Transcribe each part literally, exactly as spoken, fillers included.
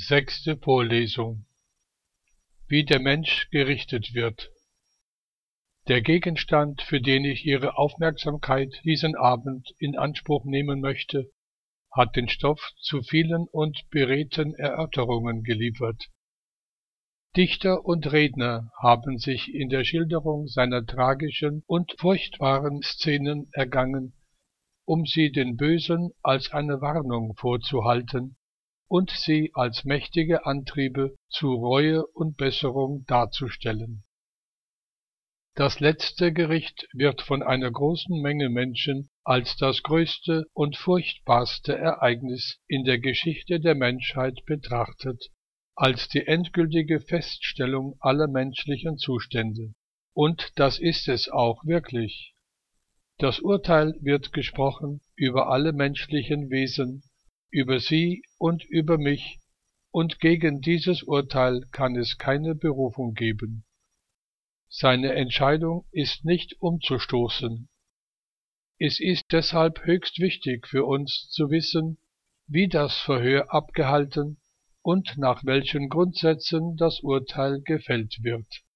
Sechste Vorlesung. Wie der Mensch gerichtet wird. Der Gegenstand, für den ich Ihre Aufmerksamkeit diesen Abend in Anspruch nehmen möchte, hat den Stoff zu vielen und beredten Erörterungen geliefert. Dichter und Redner haben sich in der Schilderung seiner tragischen und furchtbaren Szenen ergangen, um sie den Bösen als eine Warnung vorzuhalten und sie als mächtige Antriebe zu Reue und Besserung darzustellen. Das letzte Gericht wird von einer großen Menge Menschen als das größte und furchtbarste Ereignis in der Geschichte der Menschheit betrachtet, als die endgültige Feststellung aller menschlichen Zustände. Und das ist es auch wirklich. Das Urteil wird gesprochen über alle menschlichen Wesen, über Sie und über mich, und gegen dieses Urteil kann es keine Berufung geben. Seine Entscheidung ist nicht umzustoßen. Es ist deshalb höchst wichtig für uns zu wissen, wie das Verhör abgehalten und nach welchen Grundsätzen das Urteil gefällt wird.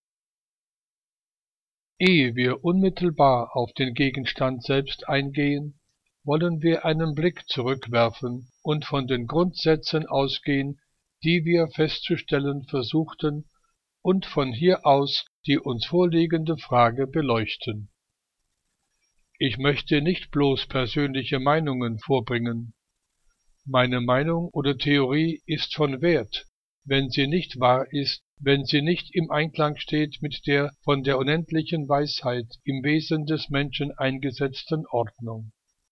Ehe wir unmittelbar auf den Gegenstand selbst eingehen, wollen wir einen Blick zurückwerfen und von den Grundsätzen ausgehen, die wir festzustellen versuchten, und von hier aus die uns vorliegende Frage beleuchten. Ich möchte nicht bloß persönliche Meinungen vorbringen. Meine Meinung oder Theorie ist von Wert, wenn sie nicht wahr ist, wenn sie nicht im Einklang steht mit der von der unendlichen Weisheit im Wesen des Menschen eingesetzten Ordnung.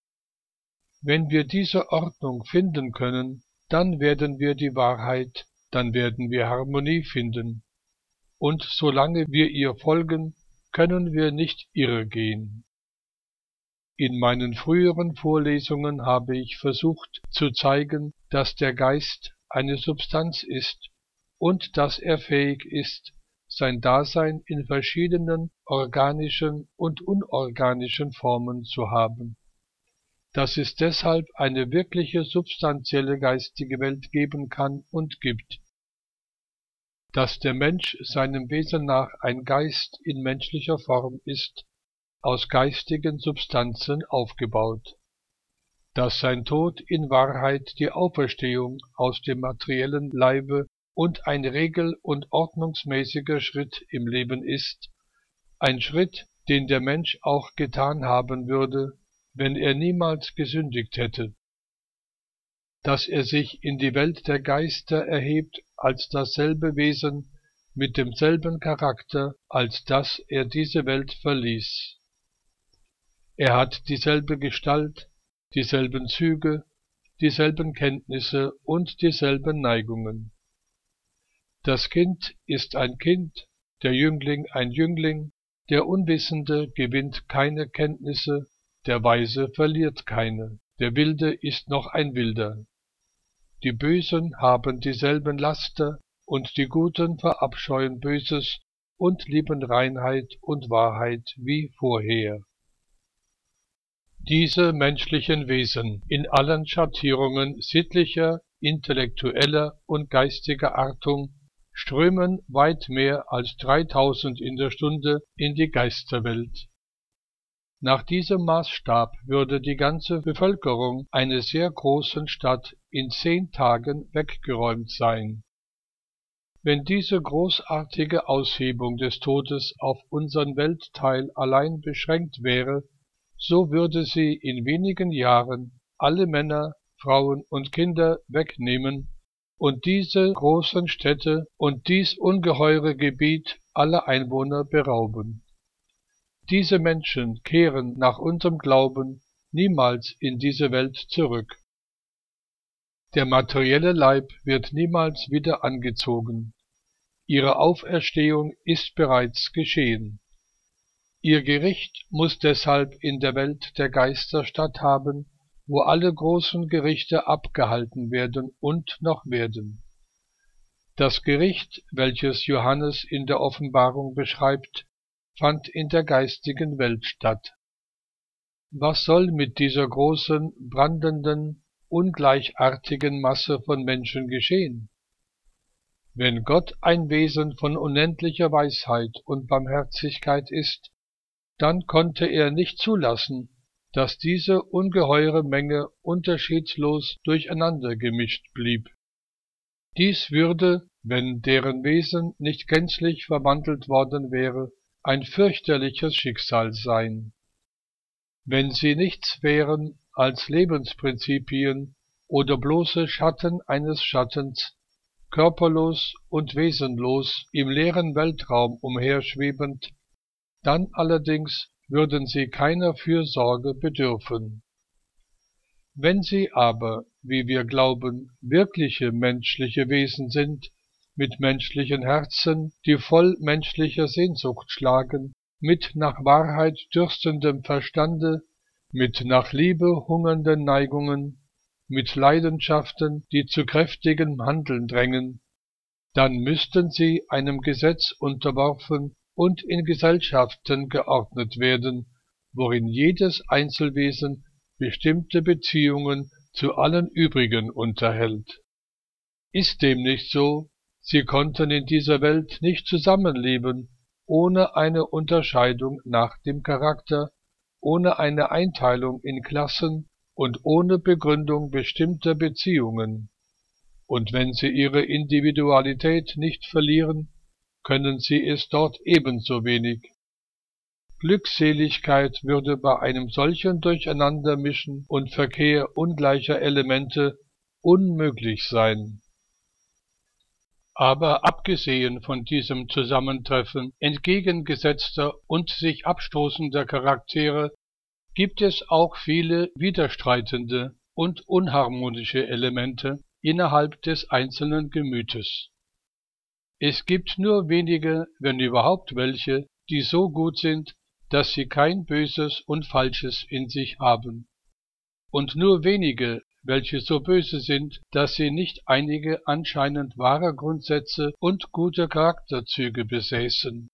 Wenn wir diese Ordnung finden können, dann werden wir die Wahrheit, dann werden wir Harmonie finden. Und solange wir ihr folgen, können wir nicht irregehen. In meinen früheren Vorlesungen habe ich versucht zu zeigen, dass der Geist eine Substanz ist und dass er fähig ist, sein Dasein in verschiedenen organischen und unorganischen Formen zu haben. Dass es deshalb eine wirkliche substanzielle geistige Welt geben kann und gibt. Dass der Mensch seinem Wesen nach ein Geist in menschlicher Form ist, aus geistigen Substanzen aufgebaut. Dass sein Tod in Wahrheit die Auferstehung aus dem materiellen Leibe und ein regel- und ordnungsmäßiger Schritt im Leben ist, ein Schritt, den der Mensch auch getan haben würde, wenn er niemals gesündigt hätte. Dass er sich in die Welt der Geister erhebt als dasselbe Wesen mit demselben Charakter, als dass er diese Welt verließ. Er hat dieselbe Gestalt, dieselben Züge, dieselben Kenntnisse und dieselben Neigungen. Das Kind ist ein Kind, der Jüngling ein Jüngling, der Unwissende gewinnt keine Kenntnisse, der Weise verliert keine, der Wilde ist noch ein Wilder. Die Bösen haben dieselben Laster, und die Guten verabscheuen Böses und lieben Reinheit und Wahrheit wie vorher. Diese menschlichen Wesen in allen Schattierungen sittlicher, intellektueller und geistiger Artung strömen weit mehr als dreitausend in der Stunde in die Geisterwelt. Nach diesem Maßstab würde die ganze Bevölkerung einer sehr großen Stadt in zehn Tagen weggeräumt sein. Wenn diese großartige Aushebung des Todes auf unseren Weltteil allein beschränkt wäre, so würde sie in wenigen Jahren alle Männer, Frauen und Kinder wegnehmen und diese großen Städte und dies ungeheure Gebiet aller Einwohner berauben. Diese Menschen kehren nach unserem Glauben niemals in diese Welt zurück. Der materielle Leib wird niemals wieder angezogen. Ihre Auferstehung ist bereits geschehen. Ihr Gericht muss deshalb in der Welt der Geister statthaben, wo alle großen Gerichte abgehalten werden und noch werden. Das Gericht, welches Johannes in der Offenbarung beschreibt, fand in der geistigen Welt statt. Was soll mit dieser großen, brandenden, ungleichartigen Masse von Menschen geschehen? Wenn Gott ein Wesen von unendlicher Weisheit und Barmherzigkeit ist, dann konnte er nicht zulassen, dass diese ungeheure Menge unterschiedslos durcheinander gemischt blieb. Dies würde, wenn deren Wesen nicht gänzlich verwandelt worden wäre, ein fürchterliches Schicksal sein. Wenn sie nichts wären als Lebensprinzipien oder bloße Schatten eines Schattens, körperlos und wesenlos im leeren Weltraum umherschwebend, dann allerdings würden sie keiner Fürsorge bedürfen. Wenn sie aber, wie wir glauben, wirkliche menschliche Wesen sind, mit menschlichen Herzen, die voll menschlicher Sehnsucht schlagen, mit nach Wahrheit dürstendem Verstande, mit nach Liebe hungernden Neigungen, mit Leidenschaften, die zu kräftigem Handeln drängen, dann müssten sie einem Gesetz unterworfen und in Gesellschaften geordnet werden, worin jedes Einzelwesen bestimmte Beziehungen zu allen übrigen unterhält. Ist dem nicht so, sie konnten in dieser Welt nicht zusammenleben, ohne eine Unterscheidung nach dem Charakter, ohne eine Einteilung in Klassen und ohne Begründung bestimmter Beziehungen. Und wenn sie ihre Individualität nicht verlieren, können sie es dort ebenso wenig. Glückseligkeit würde bei einem solchen Durcheinandermischen und Verkehr ungleicher Elemente unmöglich sein. Aber abgesehen von diesem Zusammentreffen entgegengesetzter und sich abstoßender Charaktere gibt es auch viele widerstreitende und unharmonische Elemente innerhalb des einzelnen Gemütes. Es gibt nur wenige, wenn überhaupt welche, die so gut sind, dass sie kein Böses und Falsches in sich haben, und nur wenige, welche so böse sind, dass sie nicht einige anscheinend wahre Grundsätze und gute Charakterzüge besäßen.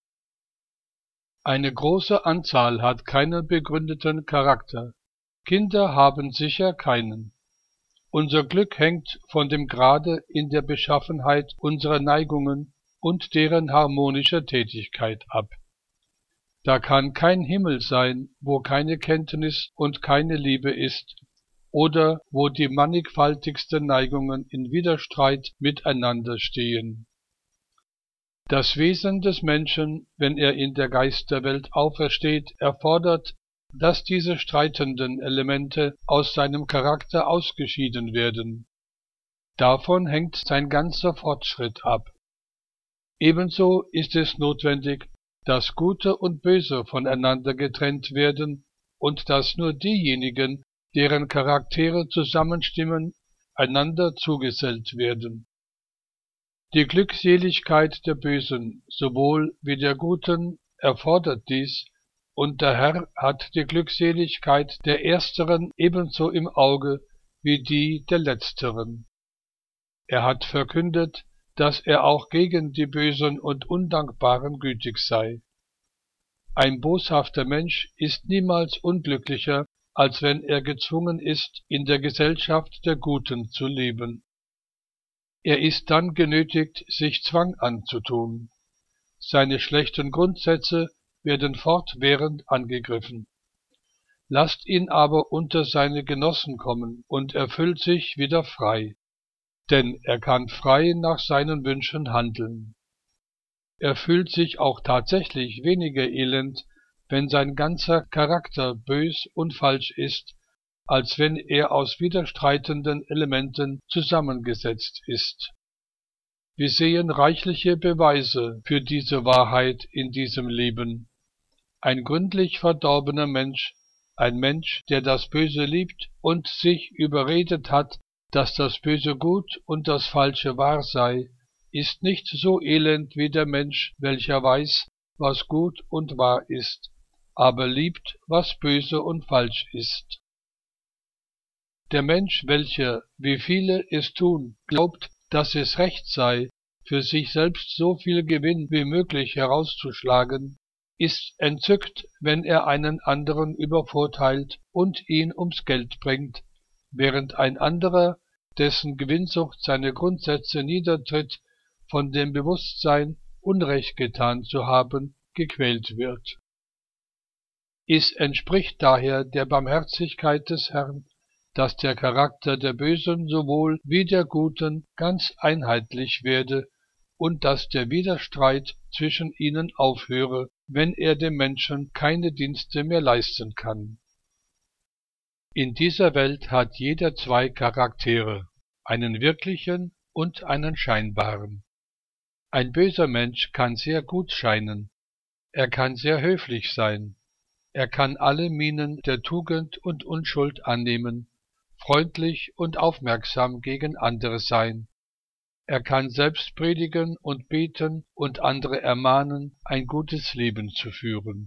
Eine große Anzahl hat keinen begründeten Charakter. Kinder haben sicher keinen. Unser Glück hängt von dem Grade in der Beschaffenheit unserer Neigungen und deren harmonischer Tätigkeit ab. Da kann kein Himmel sein, wo keine Kenntnis und keine Liebe ist, oder wo die mannigfaltigsten Neigungen in Widerstreit miteinander stehen. Das Wesen des Menschen, wenn er in der Geisterwelt aufersteht, erfordert, dass diese streitenden Elemente aus seinem Charakter ausgeschieden werden. Davon hängt sein ganzer Fortschritt ab. Ebenso ist es notwendig, dass Gute und Böse voneinander getrennt werden und dass nur diejenigen, deren Charaktere zusammenstimmen, einander zugesellt werden. Die Glückseligkeit der Bösen sowohl wie der Guten erfordert dies, und der Herr hat die Glückseligkeit der Ersteren ebenso im Auge wie die der Letzteren. Er hat verkündet, dass er auch gegen die Bösen und Undankbaren gütig sei. Ein boshafter Mensch ist niemals unglücklicher, als wenn er gezwungen ist, in der Gesellschaft der Guten zu leben. Er ist dann genötigt, sich Zwang anzutun. Seine schlechten Grundsätze werden fortwährend angegriffen. Lasst ihn aber unter seine Genossen kommen und er fühlt sich wieder frei, denn er kann frei nach seinen Wünschen handeln. Er fühlt sich auch tatsächlich weniger elend, wenn sein ganzer Charakter bös und falsch ist, als wenn er aus widerstreitenden Elementen zusammengesetzt ist. Wir sehen reichliche Beweise für diese Wahrheit in diesem Leben. Ein gründlich verdorbener Mensch, ein Mensch, der das Böse liebt und sich überredet hat, dass das Böse gut und das Falsche wahr sei, ist nicht so elend wie der Mensch, welcher weiß, was gut und wahr ist, aber liebt, was böse und falsch ist. Der Mensch, welcher, wie viele es tun, glaubt, dass es recht sei, für sich selbst so viel Gewinn wie möglich herauszuschlagen, ist entzückt, wenn er einen anderen übervorteilt und ihn ums Geld bringt, während ein anderer, dessen Gewinnsucht seine Grundsätze niedertritt, von dem Bewusstsein, Unrecht getan zu haben, gequält wird. Es entspricht daher der Barmherzigkeit des Herrn, dass der Charakter der Bösen sowohl wie der Guten ganz einheitlich werde und dass der Widerstreit zwischen ihnen aufhöre, wenn er dem Menschen keine Dienste mehr leisten kann. In dieser Welt hat jeder zwei Charaktere, einen wirklichen und einen scheinbaren. Ein böser Mensch kann sehr gut scheinen, er kann sehr höflich sein, er kann alle Mienen der Tugend und Unschuld annehmen, freundlich und aufmerksam gegen andere sein. Er kann selbst predigen und beten und andere ermahnen, ein gutes Leben zu führen.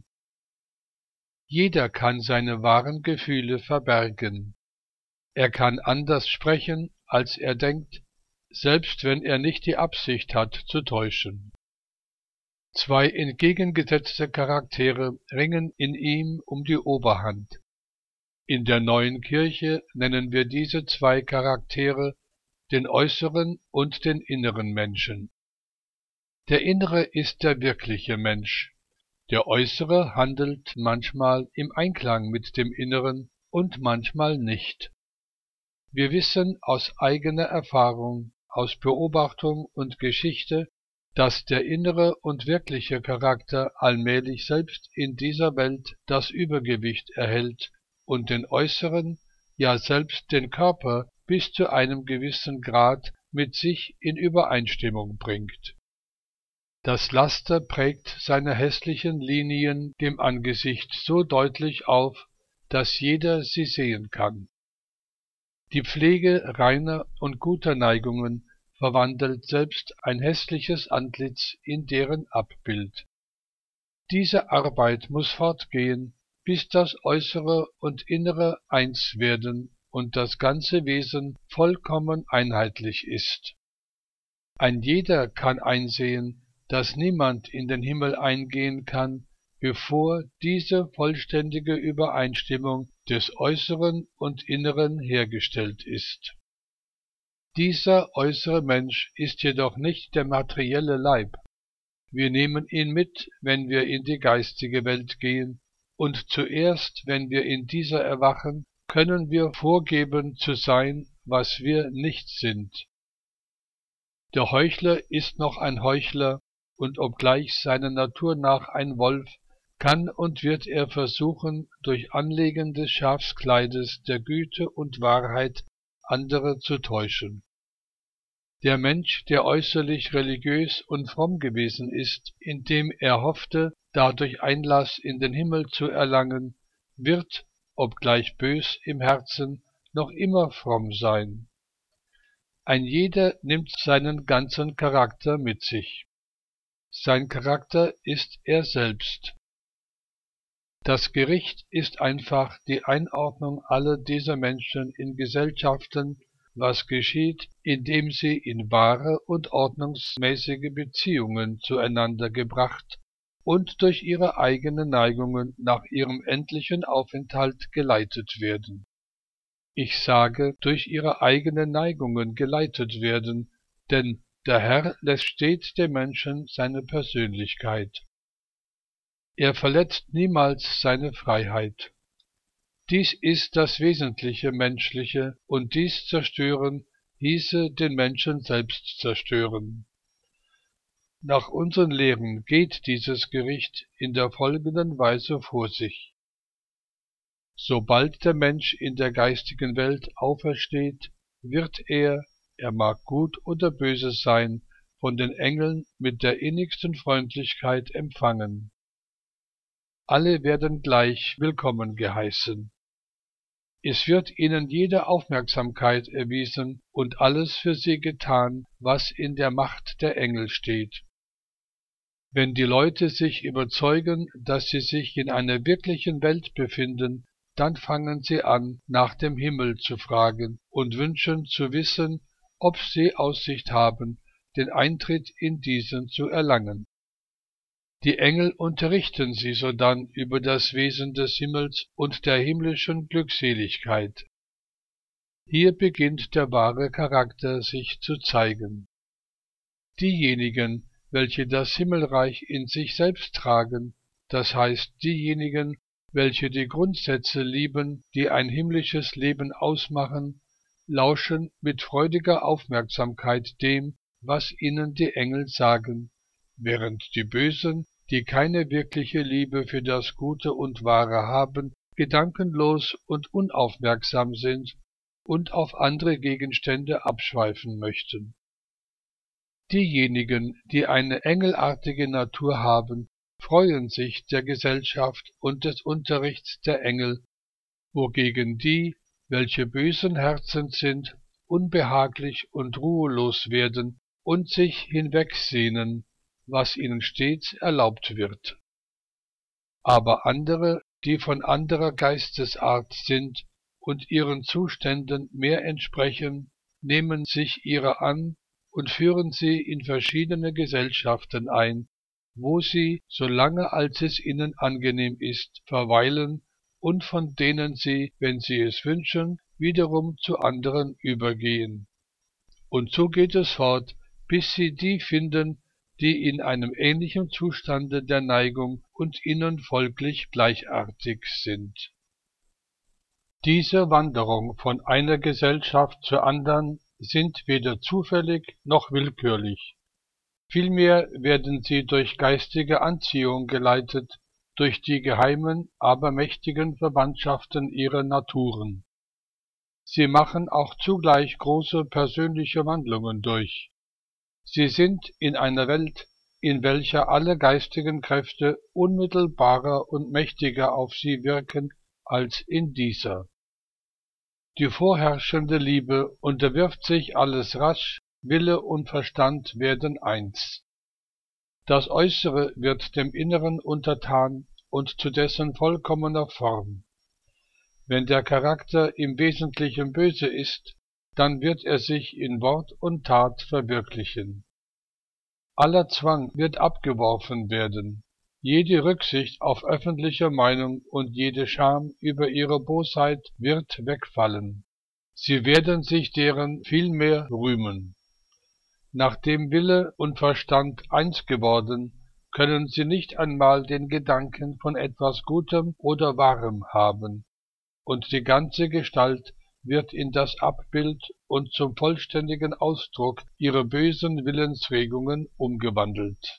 Jeder kann seine wahren Gefühle verbergen. Er kann anders sprechen, als er denkt, selbst wenn er nicht die Absicht hat, zu täuschen. Zwei entgegengesetzte Charaktere ringen in ihm um die Oberhand. In der neuen Kirche nennen wir diese zwei Charaktere den äußeren und den inneren Menschen. Der innere ist der wirkliche Mensch. Der äußere handelt manchmal im Einklang mit dem Inneren und manchmal nicht. Wir wissen aus eigener Erfahrung, aus Beobachtung und Geschichte, dass der innere und wirkliche Charakter allmählich selbst in dieser Welt das Übergewicht erhält und den äußeren, ja selbst den Körper bis zu einem gewissen Grad mit sich in Übereinstimmung bringt. Das Laster prägt seine hässlichen Linien dem Angesicht so deutlich auf, dass jeder sie sehen kann. Die Pflege reiner und guter Neigungen verwandelt selbst ein hässliches Antlitz in deren Abbild. Diese Arbeit muss fortgehen, bis das Äußere und Innere eins werden und das ganze Wesen vollkommen einheitlich ist. Ein jeder kann einsehen, dass niemand in den Himmel eingehen kann, bevor diese vollständige Übereinstimmung des Äußeren und Inneren hergestellt ist. Dieser äußere Mensch ist jedoch nicht der materielle Leib. Wir nehmen ihn mit, wenn wir in die geistige Welt gehen, und zuerst, wenn wir in dieser erwachen, können wir vorgeben zu sein, was wir nicht sind. Der Heuchler ist noch ein Heuchler, und obgleich seiner Natur nach ein Wolf, kann und wird er versuchen, durch Anlegen des Schafskleides der Güte und Wahrheit andere zu täuschen. Der Mensch, der äußerlich religiös und fromm gewesen ist, indem er hoffte, dadurch Einlass in den Himmel zu erlangen, wird, obgleich bös im Herzen, noch immer fromm sein. Ein jeder nimmt seinen ganzen Charakter mit sich. Sein Charakter ist er selbst. Das Gericht ist einfach die Einordnung aller dieser Menschen in Gesellschaften, was geschieht, indem sie in wahre und ordnungsmäßige Beziehungen zueinander gebracht und durch ihre eigenen Neigungen nach ihrem endlichen Aufenthalt geleitet werden. Ich sage, durch ihre eigenen Neigungen geleitet werden, denn der Herr lässt stets dem Menschen seine Persönlichkeit. Er verletzt niemals seine Freiheit. Dies ist das wesentliche Menschliche, und dies zerstören hieße den Menschen selbst zerstören. Nach unseren Lehren geht dieses Gericht in der folgenden Weise vor sich. Sobald der Mensch in der geistigen Welt aufersteht, wird er, er mag gut oder böse sein, von den Engeln mit der innigsten Freundlichkeit empfangen. Alle werden gleich willkommen geheißen. Es wird ihnen jede Aufmerksamkeit erwiesen und alles für sie getan, was in der Macht der Engel steht. Wenn die Leute sich überzeugen, dass sie sich in einer wirklichen Welt befinden, dann fangen sie an, nach dem Himmel zu fragen und wünschen zu wissen, ob sie Aussicht haben, den Eintritt in diesen zu erlangen. Die Engel unterrichten sie sodann über das Wesen des Himmels und der himmlischen Glückseligkeit. Hier beginnt der wahre Charakter sich zu zeigen. Diejenigen, welche das Himmelreich in sich selbst tragen, das heißt diejenigen, welche die Grundsätze lieben, die ein himmlisches Leben ausmachen, lauschen mit freudiger Aufmerksamkeit dem, was ihnen die Engel sagen, während die Bösen, die keine wirkliche Liebe für das Gute und Wahre haben, gedankenlos und unaufmerksam sind und auf andere Gegenstände abschweifen möchten. Diejenigen, die eine engelartige Natur haben, freuen sich der Gesellschaft und des Unterrichts der Engel, wogegen die, welche bösen Herzens sind, unbehaglich und ruhelos werden und sich hinwegsehnen, was ihnen stets erlaubt wird. Aber andere, die von anderer Geistesart sind und ihren Zuständen mehr entsprechen, nehmen sich ihrer an und führen sie in verschiedene Gesellschaften ein, wo sie, solange als es ihnen angenehm ist, verweilen und von denen sie, wenn sie es wünschen, wiederum zu anderen übergehen. Und so geht es fort, bis sie die finden, die in einem ähnlichen Zustande der Neigung und ihnen folglich gleichartig sind. Diese Wanderung von einer Gesellschaft zur andern sind weder zufällig noch willkürlich. Vielmehr werden sie durch geistige Anziehung geleitet, durch die geheimen, aber mächtigen Verwandtschaften ihrer Naturen. Sie machen auch zugleich große persönliche Wandlungen durch. Sie sind in einer Welt, in welcher alle geistigen Kräfte unmittelbarer und mächtiger auf sie wirken als in dieser. Die vorherrschende Liebe unterwirft sich alles rasch, Wille und Verstand werden eins. Das Äußere wird dem Inneren untertan und zu dessen vollkommener Form. Wenn der Charakter im Wesentlichen böse ist, dann wird er sich in Wort und Tat verwirklichen. Aller Zwang wird abgeworfen werden, jede Rücksicht auf öffentliche Meinung und jede Scham über ihre Bosheit wird wegfallen. Sie werden sich deren vielmehr rühmen. Nachdem Wille und Verstand eins geworden, können sie nicht einmal den Gedanken von etwas Gutem oder Wahrem haben, und die ganze Gestalt wird in das Abbild und zum vollständigen Ausdruck ihrer bösen Willensregungen umgewandelt.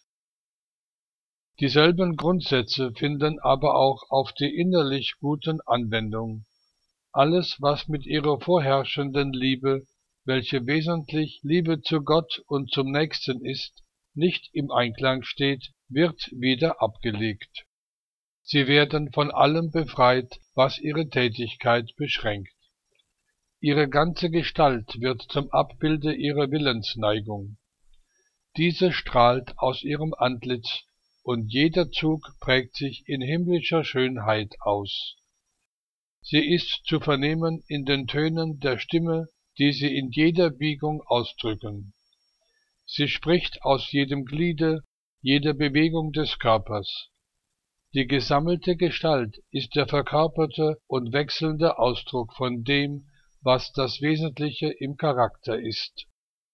Dieselben Grundsätze finden aber auch auf die innerlich Guten Anwendung. Alles, was mit ihrer vorherrschenden Liebe, welche wesentlich Liebe zu Gott und zum Nächsten ist, nicht im Einklang steht, wird wieder abgelegt. Sie werden von allem befreit, was ihre Tätigkeit beschränkt. Ihre ganze Gestalt wird zum Abbilde ihrer Willensneigung. Diese strahlt aus ihrem Antlitz, und jeder Zug prägt sich in himmlischer Schönheit aus. Sie ist zu vernehmen in den Tönen der Stimme, die sie in jeder Biegung ausdrücken. Sie spricht aus jedem Gliede, jeder Bewegung des Körpers. Die gesammelte Gestalt ist der verkörperte und wechselnde Ausdruck von dem, was das Wesentliche im Charakter ist.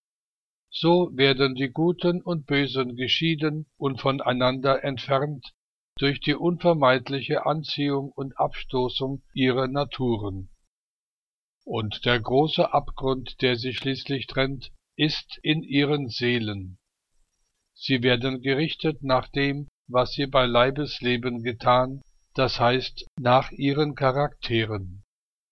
So werden die Guten und Bösen geschieden und voneinander entfernt durch die unvermeidliche Anziehung und Abstoßung ihrer Naturen. Und der große Abgrund, der sie schließlich trennt, ist in ihren Seelen. Sie werden gerichtet nach dem, was sie bei Leibesleben getan, das heißt nach ihren Charakteren.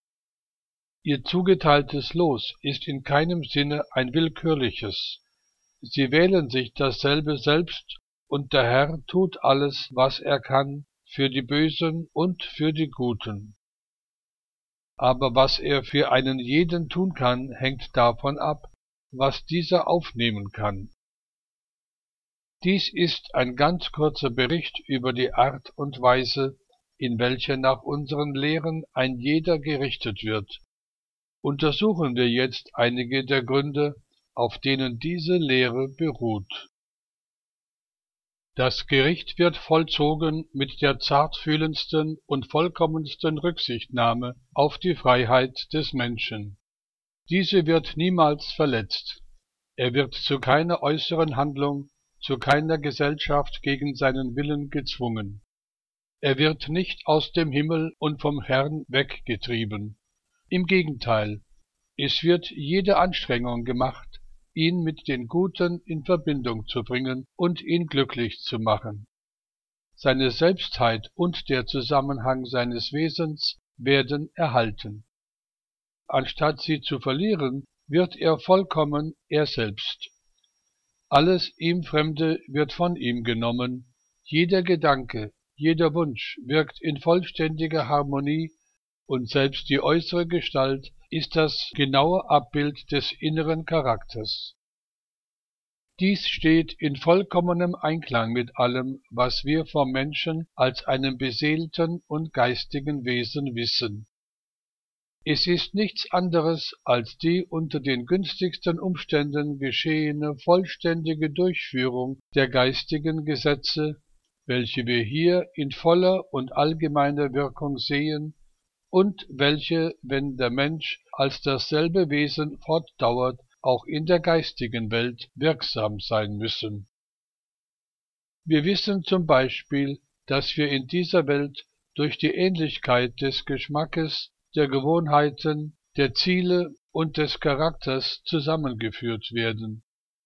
Ihr zugeteiltes Los ist in keinem Sinne ein willkürliches. Sie wählen sich dasselbe selbst, und der Herr tut alles, was er kann, für die Bösen und für die Guten. Aber was er für einen jeden tun kann, hängt davon ab, was dieser aufnehmen kann. Dies ist ein ganz kurzer Bericht über die Art und Weise, in welcher nach unseren Lehren ein jeder gerichtet wird. Untersuchen wir jetzt einige der Gründe, auf denen diese Lehre beruht. Das Gericht wird vollzogen mit der zartfühlendsten und vollkommensten Rücksichtnahme auf die Freiheit des Menschen. Diese wird niemals verletzt. Er wird zu keiner äußeren Handlung, zu keiner Gesellschaft gegen seinen Willen gezwungen. Er wird nicht aus dem Himmel und vom Herrn weggetrieben. Im Gegenteil, es wird jede Anstrengung gemacht, ihn mit den Guten in Verbindung zu bringen und ihn glücklich zu machen. Seine Selbstheit und der Zusammenhang seines Wesens werden erhalten. Anstatt sie zu verlieren, wird er vollkommen er selbst. Alles ihm Fremde wird von ihm genommen, jeder Gedanke, jeder Wunsch wirkt in vollständiger Harmonie, und selbst die äußere Gestalt ist das genaue Abbild des inneren Charakters. Dies steht in vollkommenem Einklang mit allem, was wir vom Menschen als einem beseelten und geistigen Wesen wissen. Es ist nichts anderes als die unter den günstigsten Umständen geschehene vollständige Durchführung der geistigen Gesetze, welche wir hier in voller und allgemeiner Wirkung sehen und welche, wenn der Mensch als dasselbe Wesen fortdauert, auch in der geistigen Welt wirksam sein müssen. Wir wissen zum Beispiel, dass wir in dieser Welt durch die Ähnlichkeit des Geschmackes, der Gewohnheiten, der Ziele und des Charakters zusammengeführt werden.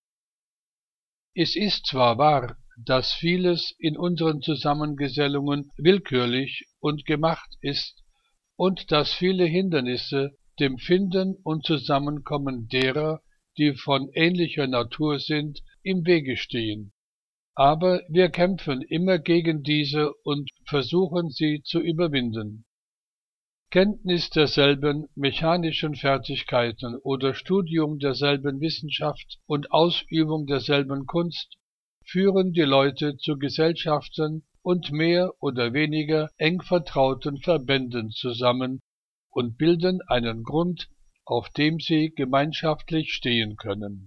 Es ist zwar wahr, dass vieles in unseren Zusammengesellungen willkürlich und gemacht ist und dass viele Hindernisse dem Finden und Zusammenkommen derer, die von ähnlicher Natur sind, im Wege stehen. Aber wir kämpfen immer gegen diese und versuchen sie zu überwinden. Kenntnis derselben mechanischen Fertigkeiten oder Studium derselben Wissenschaft und Ausübung derselben Kunst führen die Leute zu Gesellschaften und mehr oder weniger eng vertrauten Verbänden zusammen und bilden einen Grund, auf dem sie gemeinschaftlich stehen können.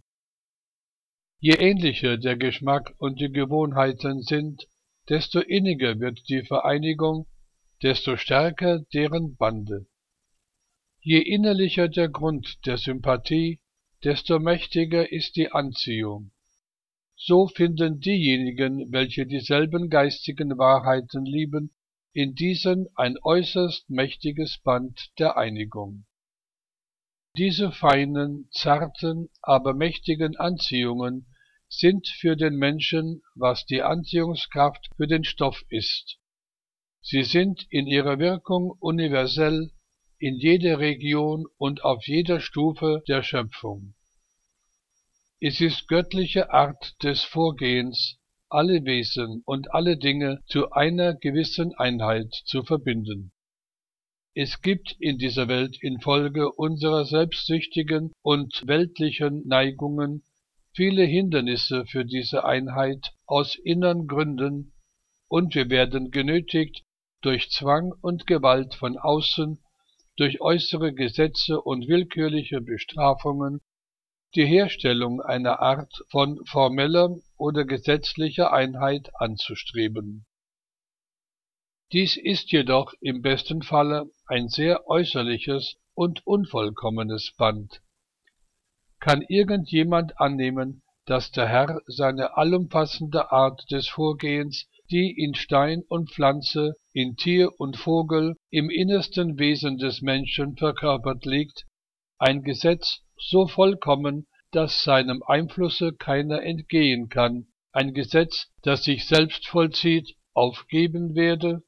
Je ähnlicher der Geschmack und die Gewohnheiten sind, desto inniger wird die Vereinigung, desto stärker deren Bande. Je innerlicher der Grund der Sympathie, desto mächtiger ist die Anziehung. So finden diejenigen, welche dieselben geistigen Wahrheiten lieben, in diesen ein äußerst mächtiges Band der Einigung. Diese feinen, zarten, aber mächtigen Anziehungen sind für den Menschen, was die Anziehungskraft für den Stoff ist. Sie sind in ihrer Wirkung universell in jeder Region und auf jeder Stufe der Schöpfung. Es ist göttliche Art des Vorgehens, alle Wesen und alle Dinge zu einer gewissen Einheit zu verbinden. Es gibt in dieser Welt infolge unserer selbstsüchtigen und weltlichen Neigungen viele Hindernisse für diese Einheit aus innern Gründen, und wir werden genötigt, durch Zwang und Gewalt von außen, durch äußere Gesetze und willkürliche Bestrafungen, die Herstellung einer Art von formeller oder gesetzlicher Einheit anzustreben. Dies ist jedoch im besten Falle ein sehr äußerliches und unvollkommenes Band. Kann irgendjemand annehmen, dass der Herr seine allumfassende Art des Vorgehens, die in Stein und Pflanze, in Tier und Vogel, im innersten Wesen des Menschen verkörpert liegt, ein Gesetz so vollkommen, dass seinem Einflusse keiner entgehen kann, ein Gesetz, das sich selbst vollzieht, aufgeben werde?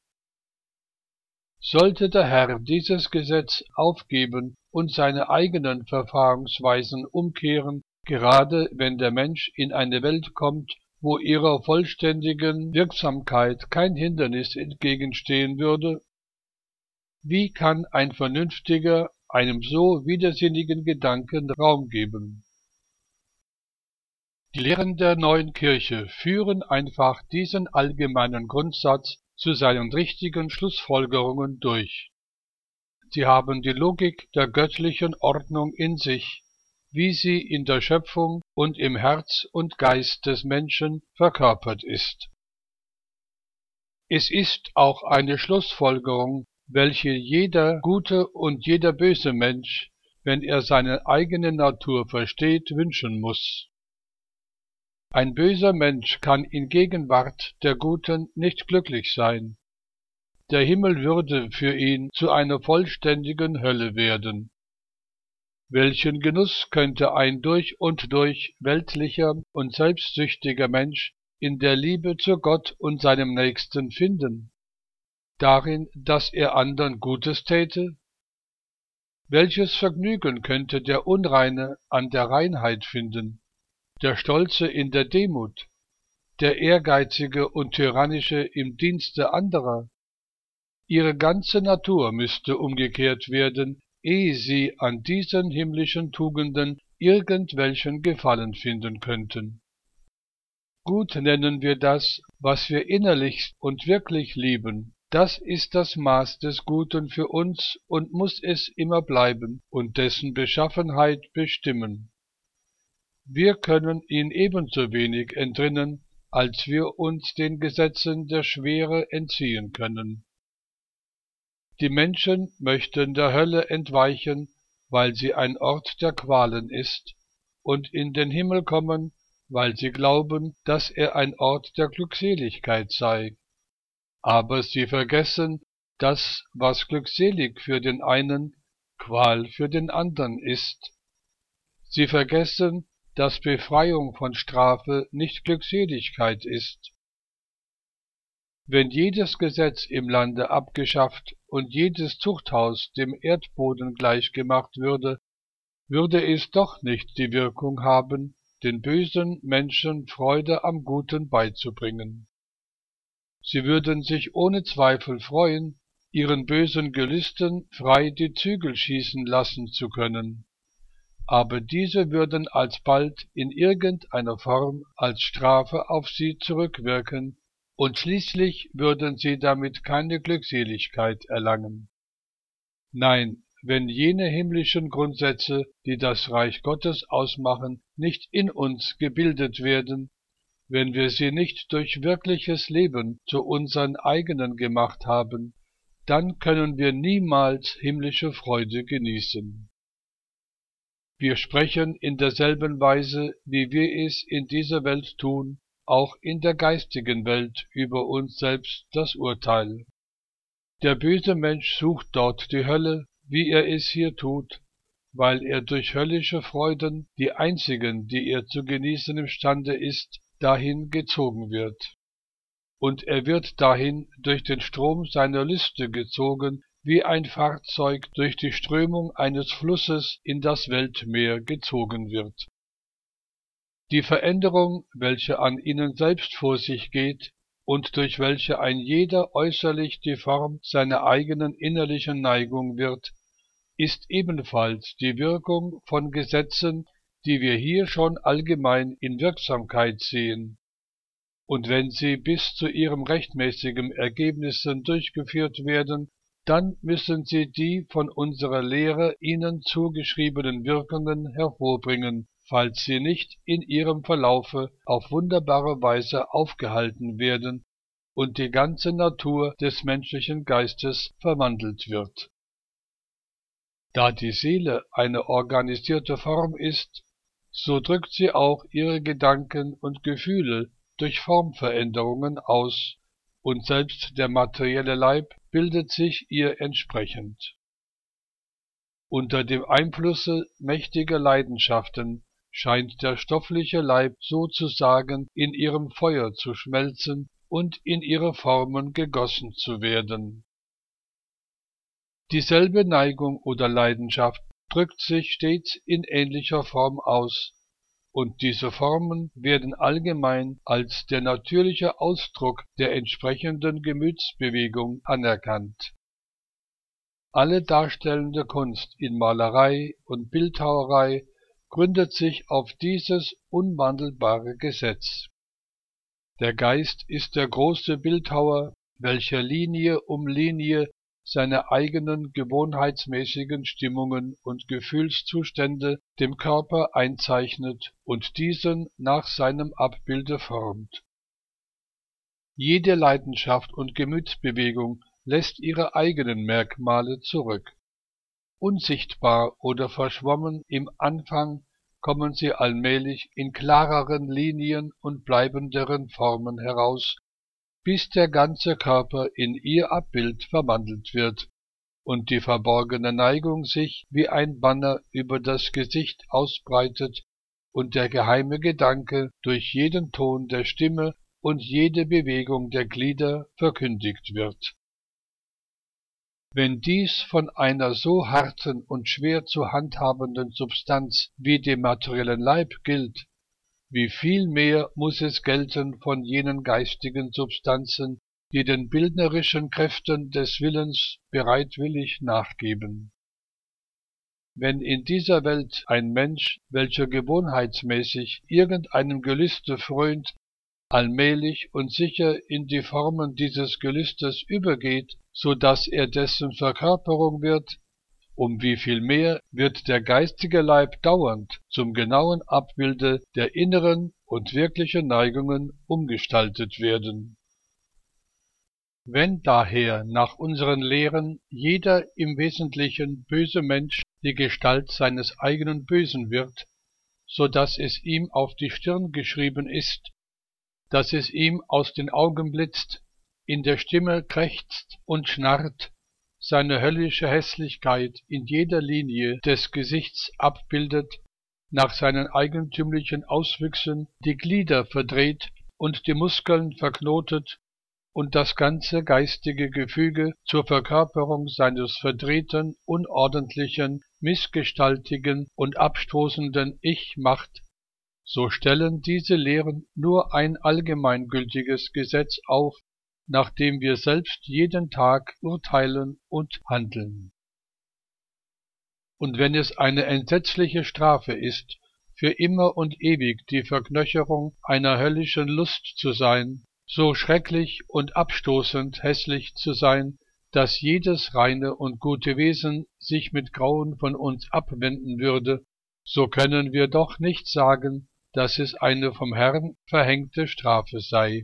Sollte der Herr dieses Gesetz aufgeben und seine eigenen Verfahrensweisen umkehren, gerade wenn der Mensch in eine Welt kommt, wo ihrer vollständigen Wirksamkeit kein Hindernis entgegenstehen würde? Wie kann ein Vernünftiger einem so widersinnigen Gedanken Raum geben? Die Lehren der neuen Kirche führen einfach diesen allgemeinen Grundsatz zu seinen richtigen Schlussfolgerungen durch. Sie haben die Logik der göttlichen Ordnung in sich, wie sie in der Schöpfung und im Herz und Geist des Menschen verkörpert ist. Es ist auch eine Schlussfolgerung, welche jeder gute und jeder böse Mensch, wenn er seine eigene Natur versteht, wünschen muss. Ein böser Mensch kann in Gegenwart der Guten nicht glücklich sein. Der Himmel würde für ihn zu einer vollständigen Hölle werden. Welchen Genuss könnte ein durch und durch weltlicher und selbstsüchtiger Mensch in der Liebe zu Gott und seinem Nächsten finden? Darin, dass er andern Gutes täte? Welches Vergnügen könnte der Unreine an der Reinheit finden, der Stolze in der Demut, der Ehrgeizige und Tyrannische im Dienste anderer? Ihre ganze Natur müsste umgekehrt werden, ehe sie an diesen himmlischen Tugenden irgendwelchen Gefallen finden könnten. Gut nennen wir das, was wir innerlichst und wirklich lieben. Das ist das Maß des Guten für uns und muss es immer bleiben und dessen Beschaffenheit bestimmen. Wir können ihn ebenso wenig entrinnen, als wir uns den Gesetzen der Schwere entziehen können. Die Menschen möchten der Hölle entweichen, weil sie ein Ort der Qualen ist, und in den Himmel kommen, weil sie glauben, dass er ein Ort der Glückseligkeit sei. Aber sie vergessen, dass was glückselig für den einen, Qual für den anderen ist. Sie vergessen, dass Befreiung von Strafe nicht Glückseligkeit ist. Wenn jedes Gesetz im Lande abgeschafft und jedes Zuchthaus dem Erdboden gleichgemacht würde, würde es doch nicht die Wirkung haben, den bösen Menschen Freude am Guten beizubringen. Sie würden sich ohne Zweifel freuen, ihren bösen Gelüsten frei die Zügel schießen lassen zu können, aber diese würden alsbald in irgendeiner Form als Strafe auf sie zurückwirken, und schließlich würden sie damit keine Glückseligkeit erlangen. Nein, wenn jene himmlischen Grundsätze, die das Reich Gottes ausmachen, nicht in uns gebildet werden, wenn wir sie nicht durch wirkliches Leben zu unseren eigenen gemacht haben, dann können wir niemals himmlische Freude genießen. Wir sprechen in derselben Weise, wie wir es in dieser Welt tun, auch in der geistigen Welt über uns selbst das Urteil. Der böse Mensch sucht dort die Hölle, wie er es hier tut, weil er durch höllische Freuden, die einzigen, die er zu genießen imstande ist, dahin gezogen wird. Und er wird dahin durch den Strom seiner Lüste gezogen, wie ein Fahrzeug durch die Strömung eines Flusses in das Weltmeer gezogen wird. Die Veränderung, welche an ihnen selbst vor sich geht und durch welche ein jeder äußerlich die Form seiner eigenen innerlichen Neigung wird, ist ebenfalls die Wirkung von Gesetzen, die wir hier schon allgemein in Wirksamkeit sehen. Und wenn sie bis zu ihrem rechtmäßigen Ergebnissen durchgeführt werden, dann müssen sie die von unserer Lehre ihnen zugeschriebenen Wirkungen hervorbringen, falls sie nicht in ihrem Verlaufe auf wunderbare Weise aufgehalten werden und die ganze Natur des menschlichen Geistes verwandelt wird. Da die Seele eine organisierte Form ist, so drückt sie auch ihre Gedanken und Gefühle durch Formveränderungen aus, und selbst der materielle Leib bildet sich ihr entsprechend. Unter dem Einflusse mächtiger Leidenschaften scheint der stoffliche Leib sozusagen in ihrem Feuer zu schmelzen und in ihre Formen gegossen zu werden. Dieselbe Neigung oder Leidenschaft drückt sich stets in ähnlicher Form aus, und diese Formen werden allgemein als der natürliche Ausdruck der entsprechenden Gemütsbewegung anerkannt. Alle darstellende Kunst in Malerei und Bildhauerei gründet sich auf dieses unwandelbare Gesetz. Der Geist ist der große Bildhauer, welcher Linie um Linie seine eigenen gewohnheitsmäßigen Stimmungen und Gefühlszustände dem Körper einzeichnet und diesen nach seinem Abbilde formt. Jede Leidenschaft und Gemütsbewegung lässt ihre eigenen Merkmale zurück. unsichtbar oder verschwommen im Anfang, kommen sie allmählich in klareren Linien und bleibenderen Formen heraus, bis der ganze Körper in ihr Abbild verwandelt wird und die verborgene Neigung sich wie ein Banner über das Gesicht ausbreitet und der geheime Gedanke durch jeden Ton der Stimme und jede Bewegung der Glieder verkündigt wird. Wenn dies von einer so harten und schwer zu handhabenden Substanz wie dem materiellen Leib gilt, wie viel mehr muss es gelten von jenen geistigen Substanzen, die den bildnerischen Kräften des Willens bereitwillig nachgeben. Wenn in dieser Welt ein Mensch, welcher gewohnheitsmäßig irgendeinem Gelüste frönt, allmählich und sicher in die Formen dieses Gelüstes übergeht, so dass er dessen Verkörperung wird, um wie viel mehr wird der geistige Leib dauernd zum genauen Abbilde der inneren und wirklichen Neigungen umgestaltet werden. Wenn daher nach unseren Lehren jeder im Wesentlichen böse Mensch die Gestalt seines eigenen Bösen wird, so dass es ihm auf die Stirn geschrieben ist, dass es ihm aus den Augen blitzt, in der Stimme krächzt und schnarrt, seine höllische Hässlichkeit in jeder Linie des Gesichts abbildet, nach seinen eigentümlichen Auswüchsen die Glieder verdreht und die Muskeln verknotet und das ganze geistige Gefüge zur Verkörperung seines verdrehten, unordentlichen, missgestaltigen und abstoßenden Ich macht, so stellen diese Lehren nur ein allgemeingültiges Gesetz auf, nach dem wir selbst jeden Tag urteilen und handeln. Und wenn es eine entsetzliche Strafe ist, für immer und ewig die Verknöcherung einer höllischen Lust zu sein, so schrecklich und abstoßend hässlich zu sein, dass jedes reine und gute Wesen sich mit Grauen von uns abwenden würde, so können wir doch nicht sagen, dass es eine vom Herrn verhängte Strafe sei.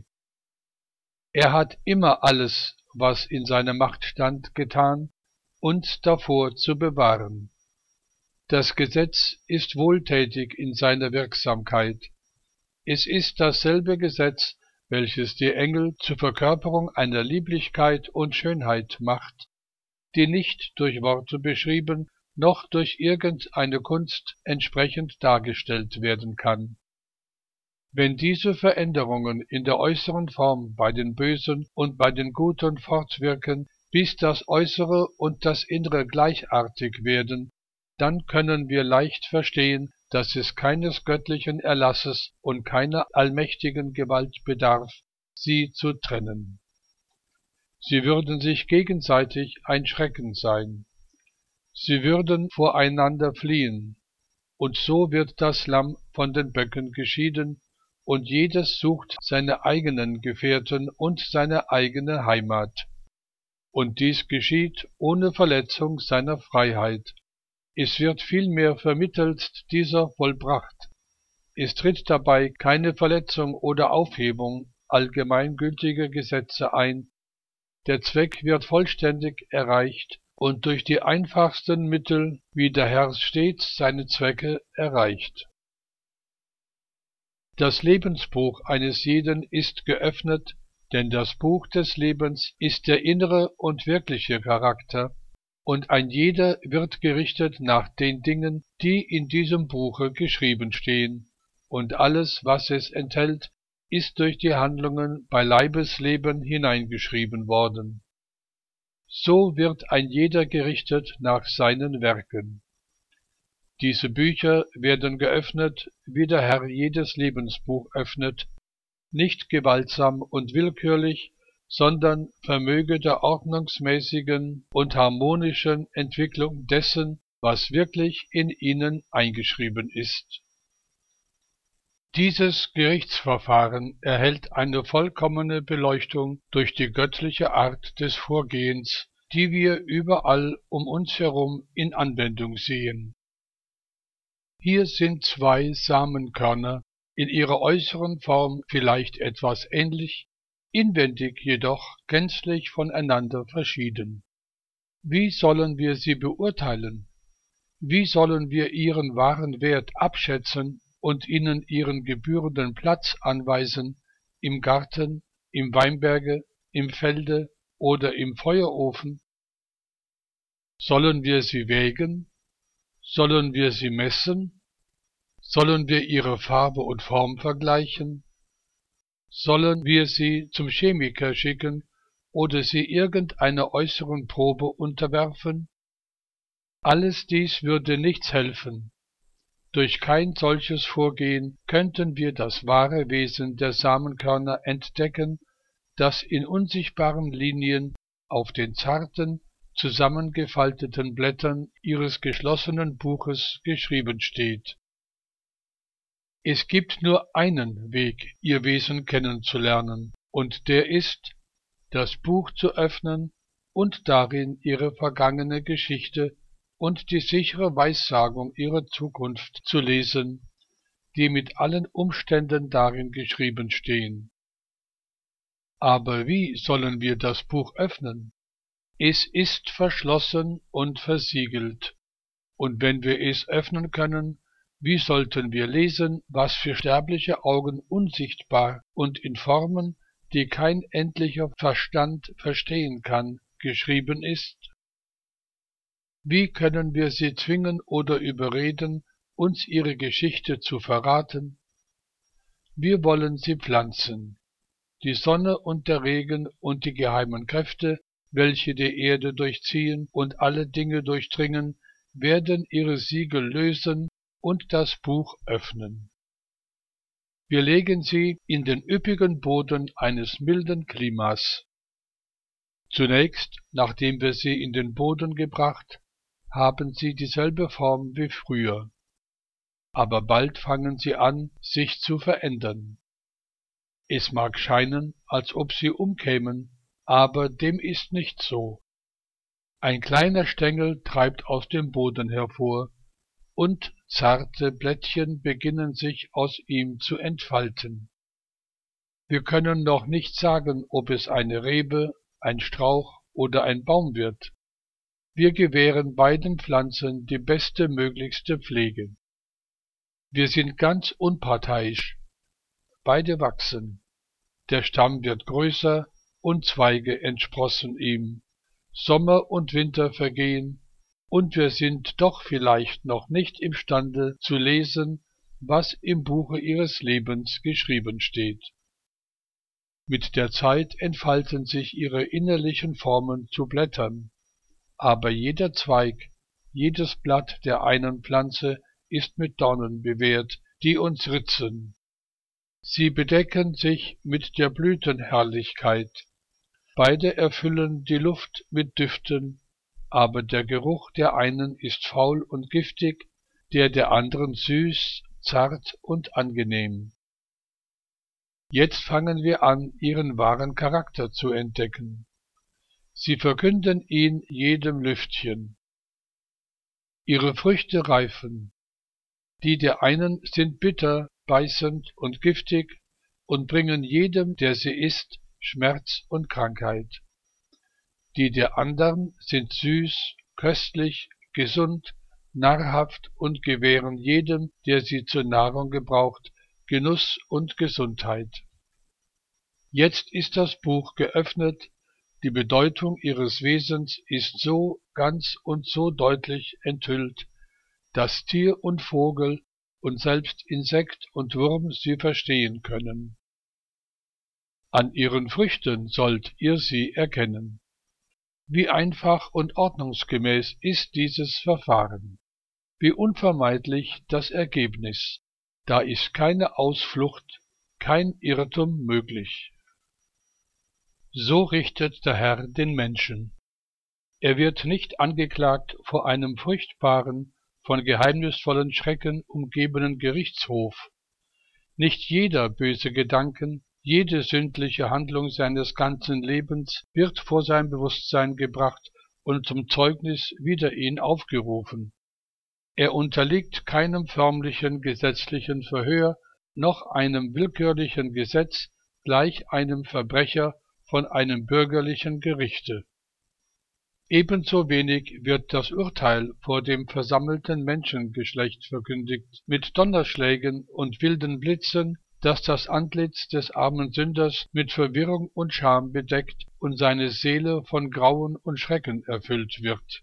Er hat immer alles, was in seiner Macht stand, getan, uns davor zu bewahren. Das Gesetz ist wohltätig in seiner Wirksamkeit. Es ist dasselbe Gesetz, welches die Engel zur Verkörperung einer Lieblichkeit und Schönheit macht, die nicht durch Worte beschrieben, noch durch irgendeine Kunst entsprechend dargestellt werden kann. Wenn diese Veränderungen in der äußeren Form bei den Bösen und bei den Guten fortwirken, bis das Äußere und das Innere gleichartig werden, dann können wir leicht verstehen, dass es keines göttlichen Erlasses und keiner allmächtigen Gewalt bedarf, sie zu trennen. Sie würden sich gegenseitig ein Schrecken sein. Sie würden voreinander fliehen, und so wird das Lamm von den Böcken geschieden, und jedes sucht seine eigenen Gefährten und seine eigene Heimat. Und dies geschieht ohne Verletzung seiner Freiheit. Es wird vielmehr vermittelst dieser vollbracht. Es tritt dabei keine Verletzung oder Aufhebung allgemeingültiger Gesetze ein. Der Zweck wird vollständig erreicht und durch die einfachsten Mittel, wie der Herr stets seine Zwecke erreicht. Das Lebensbuch eines jeden ist geöffnet, denn das Buch des Lebens ist der innere und wirkliche Charakter, und ein jeder wird gerichtet nach den Dingen, die in diesem Buche geschrieben stehen, und alles, was es enthält, ist durch die Handlungen bei Leibesleben hineingeschrieben worden. So wird ein jeder gerichtet nach seinen Werken. Diese Bücher werden geöffnet, wie der Herr jedes Lebensbuch öffnet, nicht gewaltsam und willkürlich, sondern vermöge der ordnungsmäßigen und harmonischen Entwicklung dessen, was wirklich in ihnen eingeschrieben ist. Dieses Gerichtsverfahren erhält eine vollkommene Beleuchtung durch die göttliche Art des Vorgehens, die wir überall um uns herum in Anwendung sehen. Hier sind zwei Samenkörner, in ihrer äußeren Form vielleicht etwas ähnlich, inwendig jedoch gänzlich voneinander verschieden. Wie sollen wir sie beurteilen? Wie sollen wir ihren wahren Wert abschätzen und ihnen ihren gebührenden Platz anweisen, im Garten, im Weinberge, im Felde oder im Feuerofen? Sollen wir sie wägen? Sollen wir sie messen? Sollen wir ihre Farbe und Form vergleichen? Sollen wir sie zum Chemiker schicken oder sie irgendeiner äußeren Probe unterwerfen? Alles dies würde nichts helfen. Durch kein solches Vorgehen könnten wir das wahre Wesen der Samenkörner entdecken, das in unsichtbaren Linien auf den zarten, zusammengefalteten Blättern ihres geschlossenen Buches geschrieben steht. Es gibt nur einen Weg, ihr Wesen kennenzulernen, und der ist, das Buch zu öffnen und darin ihre vergangene Geschichte und die sichere Weissagung ihrer Zukunft zu lesen, die mit allen Umständen darin geschrieben stehen. Aber wie sollen wir das Buch öffnen? Es ist verschlossen und versiegelt, und wenn wir es öffnen können, wie sollten wir lesen, was für sterbliche Augen unsichtbar und in Formen, die kein endlicher Verstand verstehen kann, geschrieben ist? Wie können wir sie zwingen oder überreden, uns ihre Geschichte zu verraten? Wir wollen sie pflanzen. Die Sonne und der Regen und die geheimen Kräfte, welche die Erde durchziehen und alle Dinge durchdringen, werden ihre Siegel lösen und das Buch öffnen. Wir legen sie in den üppigen Boden eines milden Klimas. Zunächst, nachdem wir sie in den Boden gebracht, haben sie dieselbe Form wie früher, aber bald fangen sie an, sich zu verändern. Es mag scheinen, als ob sie umkämen, aber dem ist nicht so. Ein kleiner Stängel treibt aus dem Boden hervor, und zarte Blättchen beginnen sich aus ihm zu entfalten. Wir können noch nicht sagen, ob es eine Rebe, ein Strauch oder ein Baum wird. Wir gewähren beiden Pflanzen die beste möglichste Pflege. Wir sind ganz unparteiisch. Beide wachsen. Der Stamm wird größer und Zweige entsprossen ihm. Sommer und Winter vergehen, und wir sind doch vielleicht noch nicht imstande zu lesen, was im Buche ihres Lebens geschrieben steht. Mit der Zeit entfalten sich ihre innerlichen Formen zu Blättern, aber jeder Zweig, jedes Blatt der einen Pflanze ist mit Dornen bewehrt, die uns ritzen. Sie bedecken sich mit der Blütenherrlichkeit. Beide erfüllen die Luft mit Düften, aber der Geruch der einen ist faul und giftig, der der anderen süß, zart und angenehm. Jetzt fangen wir an, ihren wahren Charakter zu entdecken. Sie verkünden ihn jedem Lüftchen. Ihre Früchte reifen. Die der einen sind bitter, beißend und giftig und bringen jedem, der sie isst, Schmerz und Krankheit. Die der andern sind süß, köstlich, gesund, nahrhaft und gewähren jedem, der sie zur Nahrung gebraucht, Genuss und Gesundheit. Jetzt ist das Buch geöffnet, die Bedeutung ihres Wesens ist so ganz und so deutlich enthüllt, dass Tier und Vogel und selbst Insekt und Wurm sie verstehen können. An ihren Früchten sollt ihr sie erkennen. Wie einfach und ordnungsgemäß ist dieses Verfahren. Wie unvermeidlich das Ergebnis. Da ist keine Ausflucht, kein Irrtum möglich. So richtet der Herr den Menschen. Er wird nicht angeklagt vor einem furchtbaren, von geheimnisvollen Schrecken umgebenen Gerichtshof. Nicht jeder böse Gedanken, jede sündliche Handlung seines ganzen Lebens wird vor sein Bewusstsein gebracht und zum Zeugnis wider ihn aufgerufen. Er unterliegt keinem förmlichen gesetzlichen Verhör, noch einem willkürlichen Gesetz, gleich einem Verbrecher von einem bürgerlichen Gerichte. Ebenso wenig wird das Urteil vor dem versammelten Menschengeschlecht verkündigt, mit Donnerschlägen und wilden Blitzen, dass das Antlitz des armen Sünders mit Verwirrung und Scham bedeckt und seine Seele von Grauen und Schrecken erfüllt wird.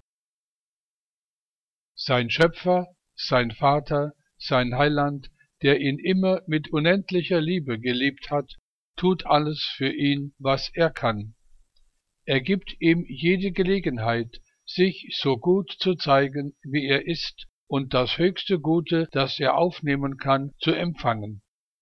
Sein Schöpfer, sein Vater, sein Heiland, der ihn immer mit unendlicher Liebe geliebt hat, tut alles für ihn, was er kann. Er gibt ihm jede Gelegenheit, sich so gut zu zeigen, wie er ist, und das höchste Gute, das er aufnehmen kann, zu empfangen.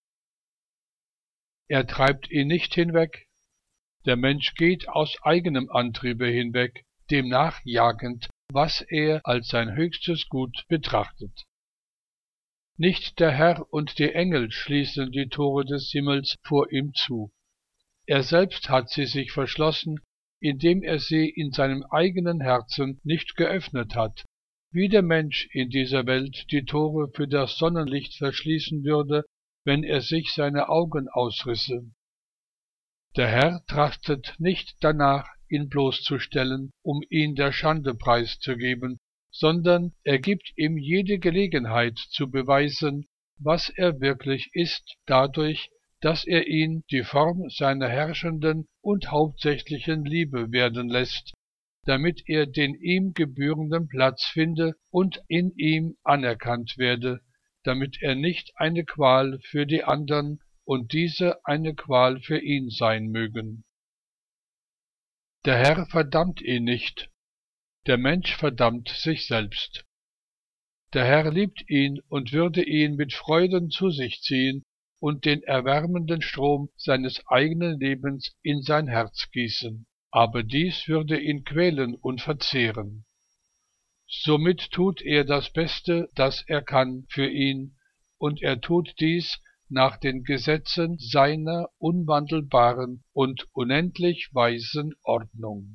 Er treibt ihn nicht hinweg. Der Mensch geht aus eigenem Antriebe hinweg, dem nachjagend, was er als sein höchstes Gut betrachtet. Nicht der Herr und die Engel schließen die Tore des Himmels vor ihm zu. Er selbst hat sie sich verschlossen, indem er sie in seinem eigenen Herzen nicht geöffnet hat, wie der Mensch in dieser Welt die Tore für das Sonnenlicht verschließen würde, wenn er sich seine Augen ausrisse. Der Herr trachtet nicht danach, ihn bloßzustellen, um ihn der Schande preiszugeben, sondern er gibt ihm jede Gelegenheit zu beweisen, was er wirklich ist, dadurch, dass er ihn die Form seiner herrschenden und hauptsächlichen Liebe werden lässt, damit er den ihm gebührenden Platz finde und in ihm anerkannt werde, damit er nicht eine Qual für die andern und diese eine Qual für ihn sein mögen. Der Herr verdammt ihn nicht, der Mensch verdammt sich selbst. Der Herr liebt ihn und würde ihn mit Freuden zu sich ziehen und den erwärmenden Strom seines eigenen Lebens in sein Herz gießen, aber dies würde ihn quälen und verzehren. Somit tut er das Beste, das er kann, für ihn, und er tut dies nach den Gesetzen seiner unwandelbaren und unendlich weisen Ordnung.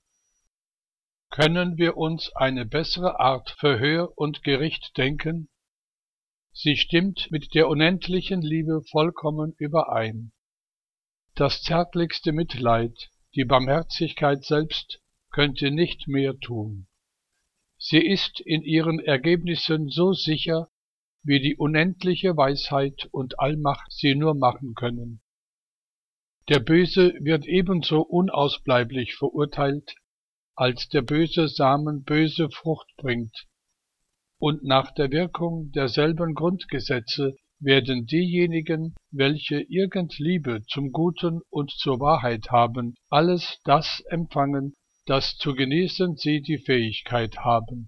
Können wir uns eine bessere Art Verhör und Gericht denken? Sie stimmt mit der unendlichen Liebe vollkommen überein. Das zärtlichste Mitleid, die Barmherzigkeit selbst, könnte nicht mehr tun. Sie ist in ihren Ergebnissen so sicher, wie die unendliche Weisheit und Allmacht sie nur machen können. Der Böse wird ebenso unausbleiblich verurteilt, als der böse Samen böse Frucht bringt, und nach der Wirkung derselben Grundgesetze werden diejenigen, welche irgend Liebe zum Guten und zur Wahrheit haben, alles das empfangen, das zu genießen sie die Fähigkeit haben.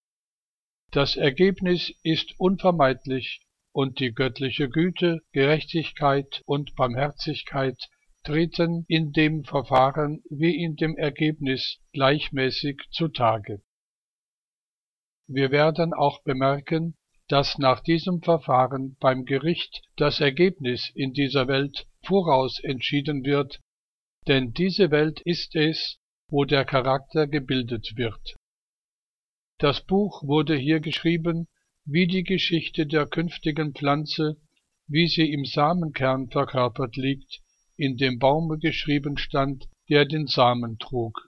Das Ergebnis ist unvermeidlich, und die göttliche Güte, Gerechtigkeit und Barmherzigkeit treten in dem Verfahren wie in dem Ergebnis gleichmäßig zutage. Wir werden auch bemerken, dass nach diesem Verfahren beim Gericht das Ergebnis in dieser Welt voraus entschieden wird, denn diese Welt ist es, wo der Charakter gebildet wird. Das Buch wurde hier geschrieben, wie die Geschichte der künftigen Pflanze, wie sie im Samenkern verkörpert liegt, in dem Baume geschrieben stand, der den Samen trug.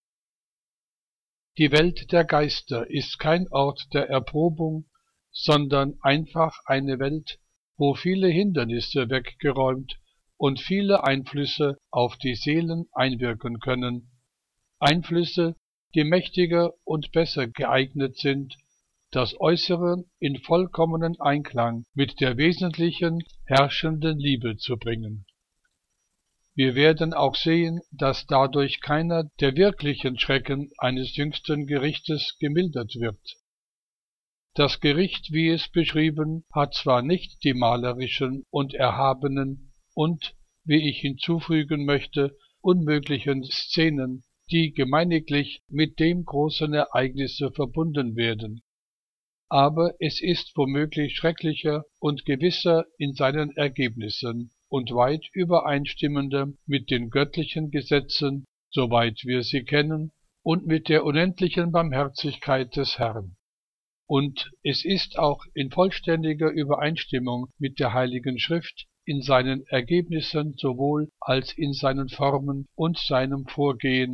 Die Welt der Geister ist kein Ort der Erprobung, sondern einfach eine Welt, wo viele Hindernisse weggeräumt und viele Einflüsse auf die Seelen einwirken können, Einflüsse, die mächtiger und besser geeignet sind, das Äußere in vollkommenen Einklang mit der wesentlichen, herrschenden Liebe zu bringen. Wir werden auch sehen, dass dadurch keiner der wirklichen Schrecken eines jüngsten Gerichtes gemildert wird. Das Gericht, wie es beschrieben, hat zwar nicht die malerischen und erhabenen und, wie ich hinzufügen möchte, unmöglichen Szenen, die gemeiniglich mit dem großen Ereignisse verbunden werden. Aber es ist womöglich schrecklicher und gewisser in seinen Ergebnissen und weit übereinstimmender mit den göttlichen Gesetzen, soweit wir sie kennen, und mit der unendlichen Barmherzigkeit des Herrn. Und es ist auch in vollständiger Übereinstimmung mit der Heiligen Schrift in seinen Ergebnissen sowohl als in seinen Formen und seinem Vorgehen,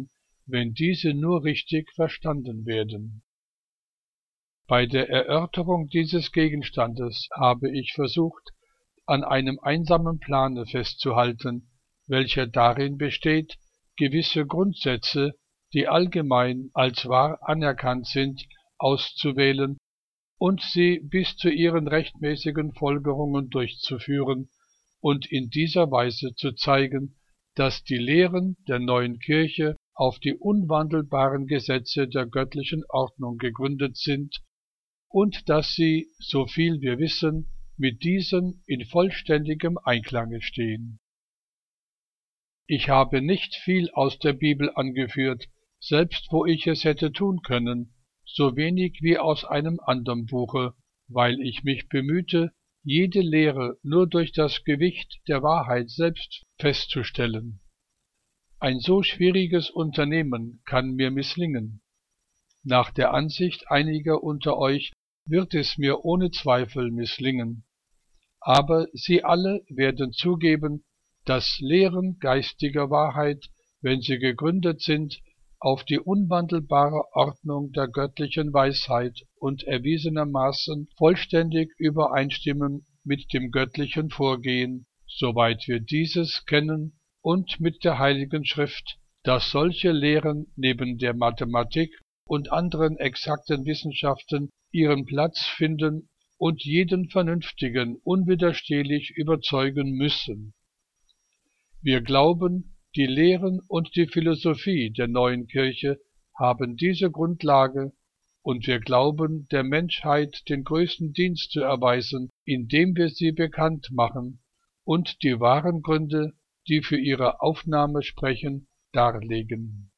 wenn diese nur richtig verstanden werden. Bei der Erörterung dieses Gegenstandes habe ich versucht, an einem einsamen Plane festzuhalten, welcher darin besteht, gewisse Grundsätze, die allgemein als wahr anerkannt sind, auszuwählen und sie bis zu ihren rechtmäßigen Folgerungen durchzuführen und in dieser Weise zu zeigen, dass die Lehren der neuen Kirche auf die unwandelbaren Gesetze der göttlichen Ordnung gegründet sind und dass sie, so viel wir wissen, mit diesen in vollständigem Einklange stehen. Ich habe nicht viel aus der Bibel angeführt, selbst wo ich es hätte tun können, so wenig wie aus einem anderen Buche, weil ich mich bemühte, jede Lehre nur durch das Gewicht der Wahrheit selbst festzustellen. Ein so schwieriges Unternehmen kann mir misslingen. Nach der Ansicht einiger unter euch wird es mir ohne Zweifel misslingen. Aber sie alle werden zugeben, dass Lehren geistiger Wahrheit, wenn sie gegründet sind, auf die unwandelbare Ordnung der göttlichen Weisheit und erwiesenermaßen vollständig übereinstimmen mit dem göttlichen Vorgehen, soweit wir dieses kennen, und mit der Heiligen Schrift, dass solche Lehren neben der Mathematik und anderen exakten Wissenschaften ihren Platz finden und jeden Vernünftigen unwiderstehlich überzeugen müssen. Wir glauben, die Lehren und die Philosophie der neuen Kirche haben diese Grundlage, und wir glauben, der Menschheit den größten Dienst zu erweisen, indem wir sie bekannt machen und die wahren Gründe, die für ihre Aufnahme sprechen, darlegen.